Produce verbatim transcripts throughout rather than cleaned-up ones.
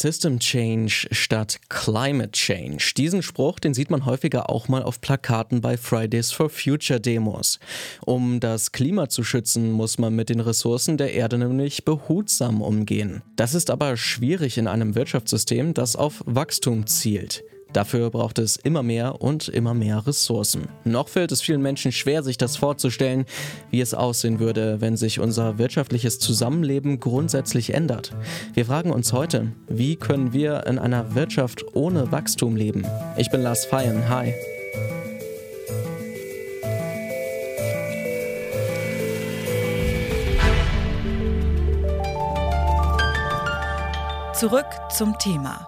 System Change statt Climate Change. Diesen Spruch, den sieht man häufiger auch mal auf Plakaten bei Fridays for Future Demos. Um das Klima zu schützen, muss man mit den Ressourcen der Erde nämlich behutsam umgehen. Das ist aber schwierig in einem Wirtschaftssystem, das auf Wachstum zielt. Dafür braucht es immer mehr und immer mehr Ressourcen. Noch fällt es vielen Menschen schwer, sich das vorzustellen, wie es aussehen würde, wenn sich unser wirtschaftliches Zusammenleben grundsätzlich ändert. Wir fragen uns heute, wie können wir in einer Wirtschaft ohne Wachstum leben? Ich bin Lars Feyen, hi. Zurück zum Thema.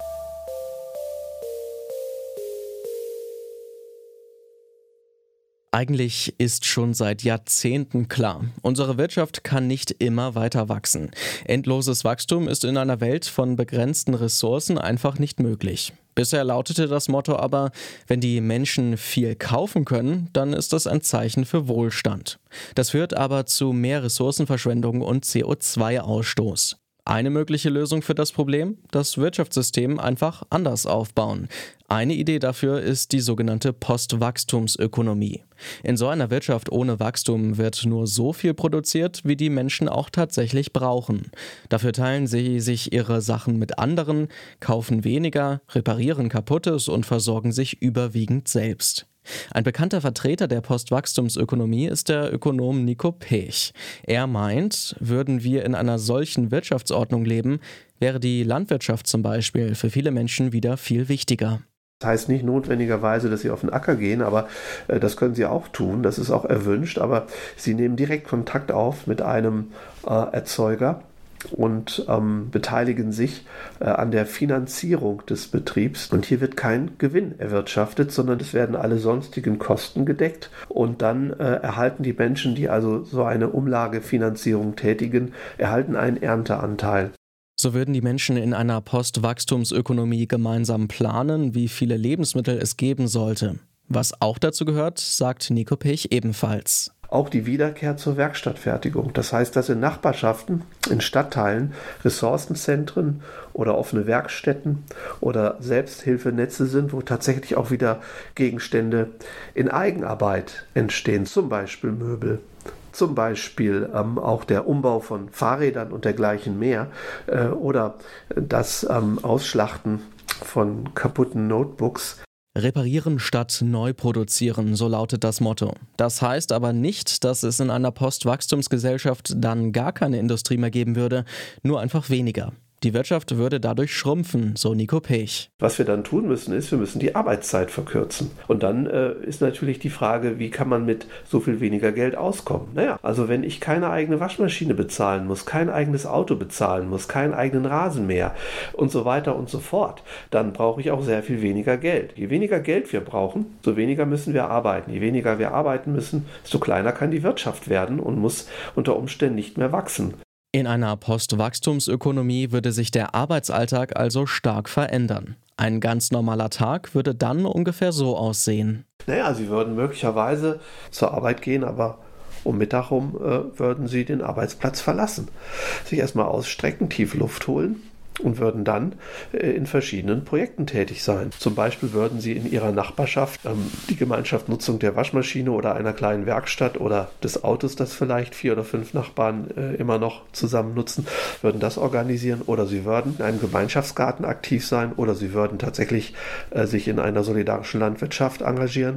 Eigentlich ist schon seit Jahrzehnten klar, unsere Wirtschaft kann nicht immer weiter wachsen. Endloses Wachstum ist in einer Welt von begrenzten Ressourcen einfach nicht möglich. Bisher lautete das Motto aber, wenn die Menschen viel kaufen können, dann ist das ein Zeichen für Wohlstand. Das führt aber zu mehr Ressourcenverschwendung und C O zwei Ausstoß. Eine mögliche Lösung für das Problem? Das Wirtschaftssystem einfach anders aufbauen. Eine Idee dafür ist die sogenannte Postwachstumsökonomie. In so einer Wirtschaft ohne Wachstum wird nur so viel produziert, wie die Menschen auch tatsächlich brauchen. Dafür teilen sie sich ihre Sachen mit anderen, kaufen weniger, reparieren Kaputtes und versorgen sich überwiegend selbst. Ein bekannter Vertreter der Postwachstumsökonomie ist der Ökonom Nico Pech. Er meint, würden wir in einer solchen Wirtschaftsordnung leben, wäre die Landwirtschaft zum Beispiel für viele Menschen wieder viel wichtiger. Das heißt nicht notwendigerweise, dass sie auf den Acker gehen, aber äh, das können sie auch tun, das ist auch erwünscht, aber sie nehmen direkt Kontakt auf mit einem äh, Erzeuger und ähm, beteiligen sich äh, an der Finanzierung des Betriebs. Und hier wird kein Gewinn erwirtschaftet, sondern es werden alle sonstigen Kosten gedeckt. Und dann äh, erhalten die Menschen, die also so eine Umlagefinanzierung tätigen, erhalten einen Ernteanteil. So würden die Menschen in einer Postwachstumsökonomie gemeinsam planen, wie viele Lebensmittel es geben sollte. Was auch dazu gehört, sagt Nico Pech ebenfalls. Auch die Wiederkehr zur Werkstattfertigung. Das heißt, dass in Nachbarschaften, in Stadtteilen, Ressourcenzentren oder offene Werkstätten oder Selbsthilfenetze sind, wo tatsächlich auch wieder Gegenstände in Eigenarbeit entstehen, zum Beispiel Möbel. Zum Beispiel ähm, auch der Umbau von Fahrrädern und dergleichen mehr äh, oder das ähm, Ausschlachten von kaputten Notebooks. Reparieren statt neu produzieren, so lautet das Motto. Das heißt aber nicht, dass es in einer Postwachstumsgesellschaft dann gar keine Industrie mehr geben würde, nur einfach weniger. Die Wirtschaft würde dadurch schrumpfen, so Nico Pech. Was wir dann tun müssen, ist, wir müssen die Arbeitszeit verkürzen. Und dann äh, ist natürlich die Frage, wie kann man mit so viel weniger Geld auskommen? Naja, also wenn ich keine eigene Waschmaschine bezahlen muss, kein eigenes Auto bezahlen muss, keinen eigenen Rasenmäher und so weiter und so fort, dann brauche ich auch sehr viel weniger Geld. Je weniger Geld wir brauchen, so weniger müssen wir arbeiten. Je weniger wir arbeiten müssen, desto kleiner kann die Wirtschaft werden und muss unter Umständen nicht mehr wachsen. In einer Postwachstumsökonomie würde sich der Arbeitsalltag also stark verändern. Ein ganz normaler Tag würde dann ungefähr so aussehen. Naja, Sie würden möglicherweise zur Arbeit gehen, aber um Mittag rum äh, würden Sie den Arbeitsplatz verlassen. Sich erstmal ausstrecken, tief Luft holen und würden dann äh, in verschiedenen Projekten tätig sein. Zum Beispiel würden Sie in Ihrer Nachbarschaft ähm, die Gemeinschaftsnutzung der Waschmaschine oder einer kleinen Werkstatt oder des Autos, das vielleicht vier oder fünf Nachbarn äh, immer noch zusammen nutzen, würden das organisieren, oder Sie würden in einem Gemeinschaftsgarten aktiv sein, oder Sie würden tatsächlich äh, sich in einer solidarischen Landwirtschaft engagieren.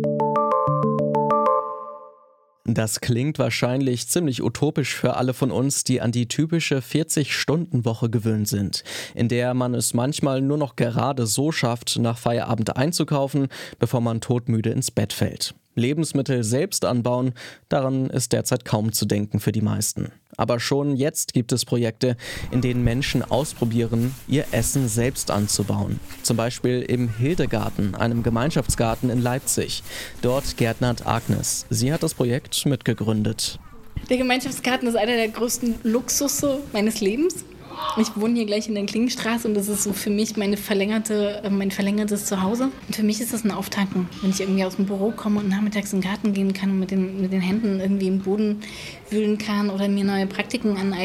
Das klingt wahrscheinlich ziemlich utopisch für alle von uns, die an die typische vierzig-Stunden-Woche gewöhnt sind, in der man es manchmal nur noch gerade so schafft, nach Feierabend einzukaufen, bevor man todmüde ins Bett fällt. Lebensmittel selbst anbauen, daran ist derzeit kaum zu denken für die meisten. Aber schon jetzt gibt es Projekte, in denen Menschen ausprobieren, ihr Essen selbst anzubauen. Zum Beispiel im Hildegarten, einem Gemeinschaftsgarten in Leipzig. Dort gärtnert Agnes. Sie hat das Projekt mitgegründet. Der Gemeinschaftsgarten ist einer der größten Luxusse meines Lebens. Ich wohne hier gleich in der Klingenstraße und das ist so für mich meine verlängerte, mein verlängertes Zuhause. Und für mich ist das ein Auftanken, wenn ich irgendwie aus dem Büro komme und nachmittags in den Garten gehen kann und mit den, mit den Händen irgendwie im Boden wühlen kann oder mir neue Praktiken aneigne.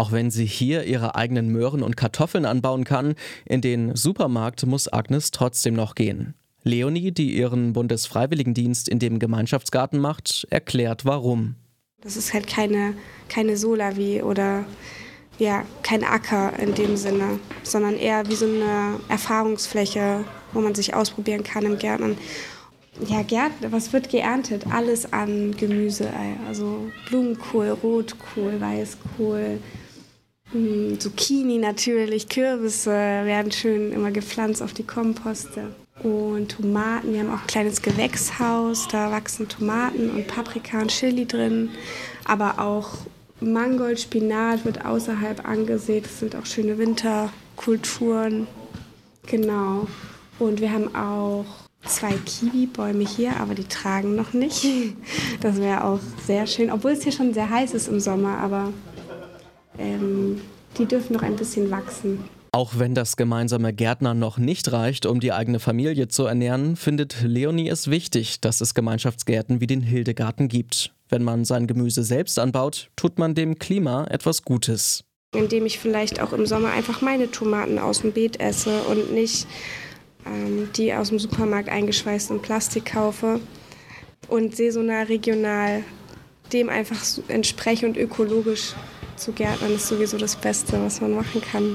Auch wenn sie hier ihre eigenen Möhren und Kartoffeln anbauen kann, in den Supermarkt muss Agnes trotzdem noch gehen. Leonie, die ihren Bundesfreiwilligendienst in dem Gemeinschaftsgarten macht, erklärt warum. Das ist halt keine, keine Solawi oder ja, kein Acker in dem Sinne, sondern eher wie so eine Erfahrungsfläche, wo man sich ausprobieren kann im Gärtnern. Ja, Gärtner, was wird geerntet? Alles an Gemüse, also Blumenkohl, Rotkohl, Weißkohl, Zucchini natürlich, Kürbisse werden schön immer gepflanzt auf die Komposte. Und Tomaten, wir haben auch ein kleines Gewächshaus, da wachsen Tomaten und Paprika und Chili drin. Aber auch Mangold, Spinat wird außerhalb angesät, das sind auch schöne Winterkulturen. Genau. Und wir haben auch zwei Kiwi-Bäume hier, aber die tragen noch nicht. Das wäre auch sehr schön, obwohl es hier schon sehr heiß ist im Sommer, aber ähm, die dürfen noch ein bisschen wachsen. Auch wenn das gemeinsame Gärtnern noch nicht reicht, um die eigene Familie zu ernähren, findet Leonie es wichtig, dass es Gemeinschaftsgärten wie den Hildegarten gibt. Wenn man sein Gemüse selbst anbaut, tut man dem Klima etwas Gutes. Indem ich vielleicht auch im Sommer einfach meine Tomaten aus dem Beet esse und nicht ähm, die aus dem Supermarkt eingeschweißt in Plastik kaufe. Und saisonal, regional dem einfach entspreche und ökologisch zu gärtnern ist sowieso das Beste, was man machen kann.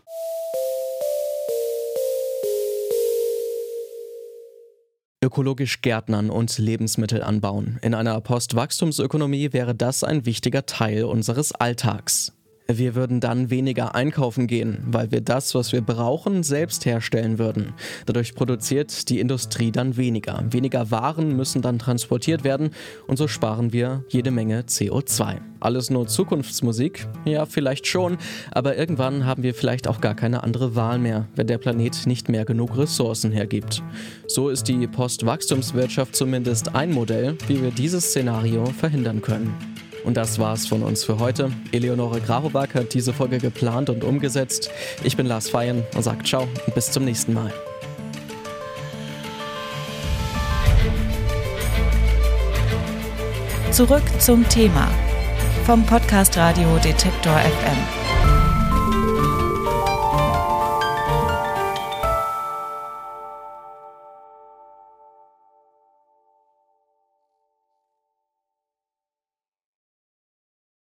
Ökologisch gärtnern und Lebensmittel anbauen. In einer Postwachstumsökonomie wäre das ein wichtiger Teil unseres Alltags. Wir würden dann weniger einkaufen gehen, weil wir das, was wir brauchen, selbst herstellen würden. Dadurch produziert die Industrie dann weniger. Weniger Waren müssen dann transportiert werden und so sparen wir jede Menge C O zwei. Alles nur Zukunftsmusik? Ja, vielleicht schon, aber irgendwann haben wir vielleicht auch gar keine andere Wahl mehr, wenn der Planet nicht mehr genug Ressourcen hergibt. So ist die Postwachstumswirtschaft zumindest ein Modell, wie wir dieses Szenario verhindern können. Und das war's von uns für heute. Eleonore Grahoback hat diese Folge geplant und umgesetzt. Ich bin Lars Feyen und sage ciao und bis zum nächsten Mal. Zurück zum Thema vom Podcast Radio Detektor F M.